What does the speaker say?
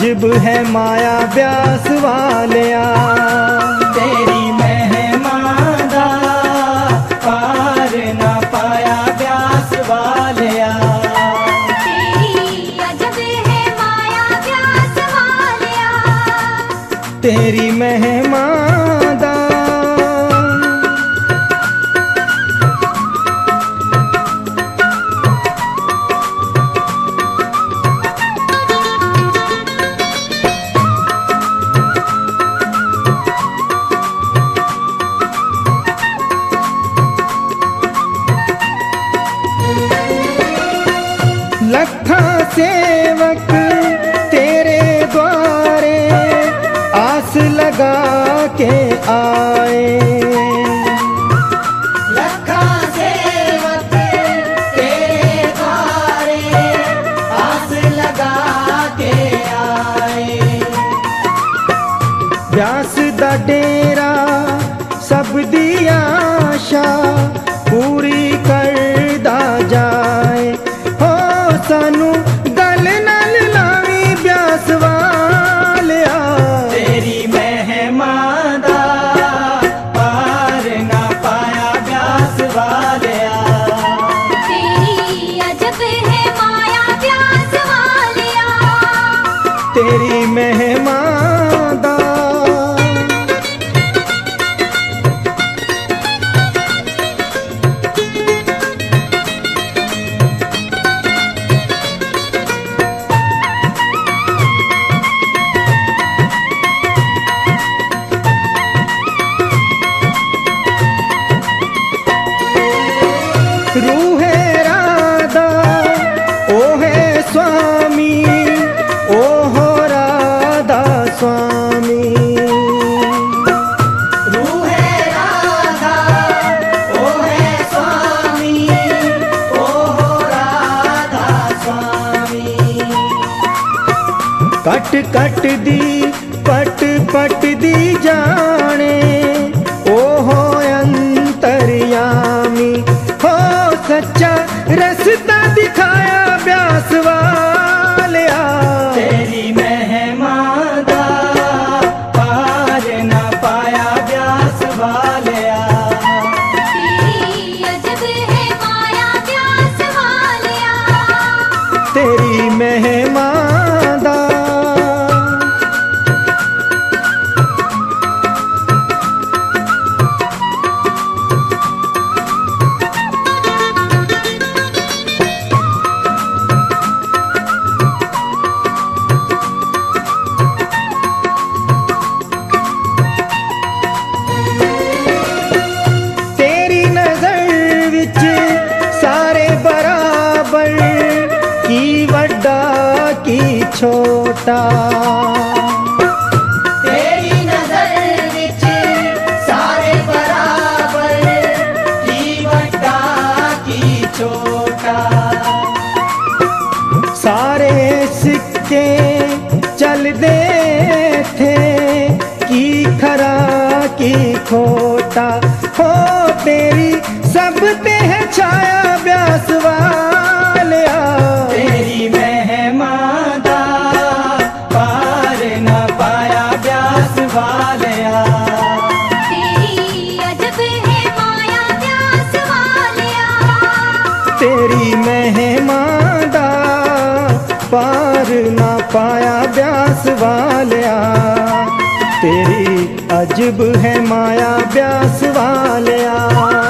अजब है माया ब्यास वालिया। तेरी महिमा दा पार ना पाया ब्यास वालिया। तेरी अजब है माया ब्यास वालिया। तेरी महिमा दा लखा सेवक तेरे द्वारे आस लगा के आए। लखा सेवक तेरे द्वारे आस लगा के आए। ब्यास दा डेरा सब दी आशा पूरी करदा जाए। हो सानू गल नाल लावी ब्यास वालिया। तेरी महिमा दा पार ना पाया ब्यास वालिया। तेरी अजब है माया ब्यास वालिया। तेरी महिमा दा रूहे राधा ओ है स्वामी, ओ हो राधा स्वामी। रूहे राधा ओ है स्वामी, ओ हो राधा स्वामी। कट कट दी पट पट दी जाने, ओ हो अंतर्यामी। हो सच्चा रस्ता दिखाया ब्यास वालिया। तेरी महिमा दा पार ना पाया ब्यास वालिया। तेरी अजब है माया ब्यास वालिया। तेरी महिमा दा तेरी नजर विच सारे बराबर, की वड्डा की छोटा। तेरी नजर विच सारे बराबर, की वड्डा की छोटा। सारे सिक्के चलदे थे, की खरा की खोटा। हो तेरी सब ते है छाया ब्यास वालिया। तेरी महिमा दा पार ना पाया ब्यास वालिया। तेरी अजब है माया ब्यास वालिया। तेरी महिमा दा पार ना पाया ब्यास वालिया। तेरी अजब है माया ब्यास वालिया।